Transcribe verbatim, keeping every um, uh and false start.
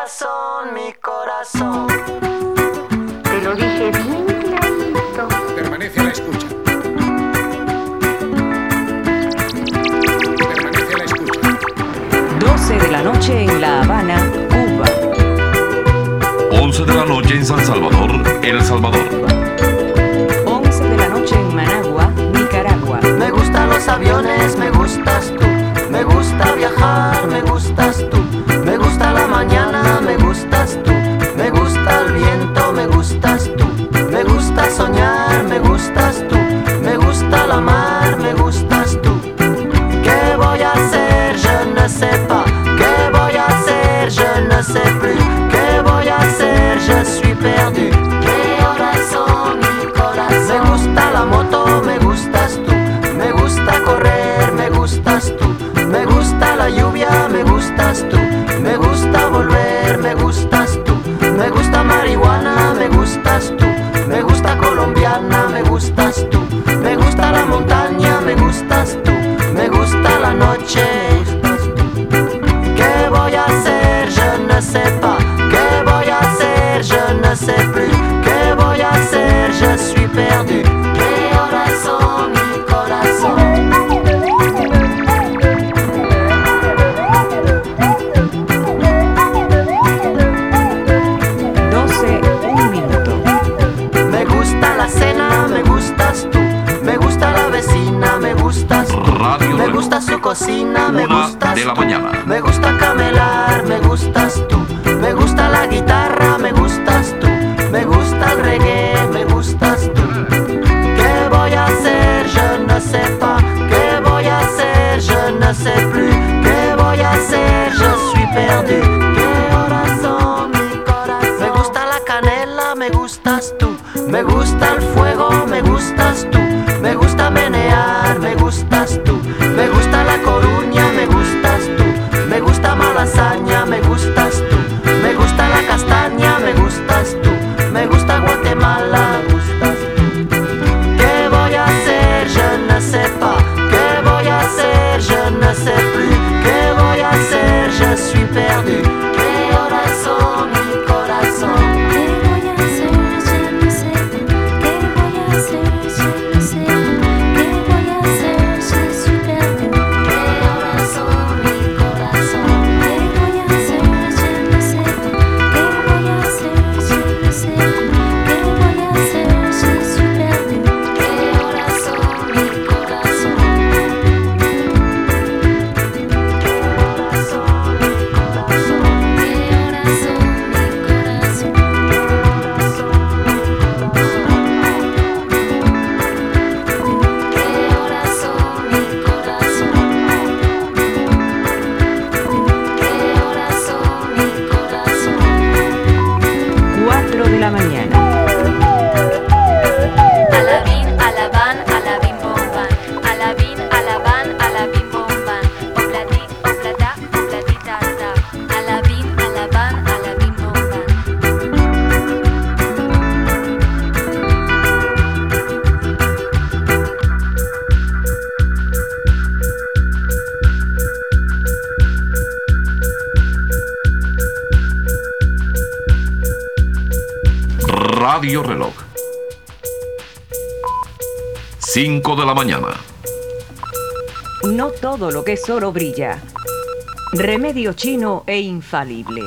corazón, mi corazón. Te lo dije bien clarito. Permanece a la escucha. Permanece a la escucha. doce de la noche en La Habana, Cuba. once de la noche en San Salvador, El Salvador. once de la noche en Managua, Nicaragua. Me gustan los aviones, me gustas tú. Me gusta viajar, me gustas tú. Me gusta la mañana, me gustas tú. Me gusta el viento, me gustas tú. Me gusta soñar, me gustas tú. Me gusta la mar, me gustas tú. ¿Qué voy a hacer? Je ne sais pas. ¿Qué voy a hacer? Je ne sais plus. ¿Qué voy a hacer? Je suis perdu. ¿Qué horas son, mi corazón? Me gusta la moto, me gustas tú. Me gusta correr, me gustas tú. Me gusta la lluvia, me gustas tú. Me gusta volver, me gustas tú. Me gusta marihuana, me gustas tú. Me gusta colombiana, me gustas tú. Me gusta la montaña, me gustas tú. Me gusta la noche, me gustas tú. ¿Qué voy a hacer? Je ne sais pas. ¿Qué voy a hacer? Je ne sais plus. ¿Qué voy a hacer? Je suis perdu. ¿Qué horas son, mi corazón? doce, un minuto. Me gusta la cena, me gustas tú. Me gusta la vecina, me gustas tú. Radio Me Reloj. gusta su cocina, me Una gustas de la tú. mañana. Me gusta camelar, me gustas tú. Me gusta la guitarra, me gustas tú. Me gusta el reggae, me gustas tú. ¿Qué voy a hacer? Je ne sais pas. ¿Qué voy a hacer? Je ne sais plus. ¿Qué voy a hacer? Je suis perdu. ¿Qué horas son, mi corazón? Me gusta la canela, me gustas tú. Me gusta el fuego, me gustas tú. Me gusta menear, me gustas tú. Me gusta la Coruña, me gustas tú. Me gusta Malasaña, me gustas tú. Me gusta la castaña, me gustas tú. Me gusta Guatemala, me gustas tú. ¿Qué voy a hacer? Je ne sais pas. ¿Qué voy a hacer? Je ne sais plus. ¿Qué voy a hacer? Je suis perdu. ¿Qué horas son, mi corazón? ¿Qué voy a hacer? Je ne sais pas. ¿Qué voy a hacer? Je ne sais pas. ¿Qué voy a hacer? Je suis perdu. ¿Qué horas son, mi corazón? ¿Qué voy a hacer? Je ne sais pas. ¿Qué voy a hacer? Je ne sais pas. ¿Qué voy a hacer? Je suis perdu. ¿Qué horas son, mi corazón? ¿Qué horas son, mi corazón? ¿Qué horas son, mi corazón? ¿Qué horas son, mi corazón? ¿Qué horas son, mi corazón? cuatro de la mañana. Alabín, alabán, alabín, bomban. Alabín, alabán, alabín, bomban. Oblatí, oblatá, oblatita, ta. Alabín, alabán, alabín, bomban. Radio Reloj. cinco de la mañana. No todo lo que es oro brilla. Remedio chino e infalible.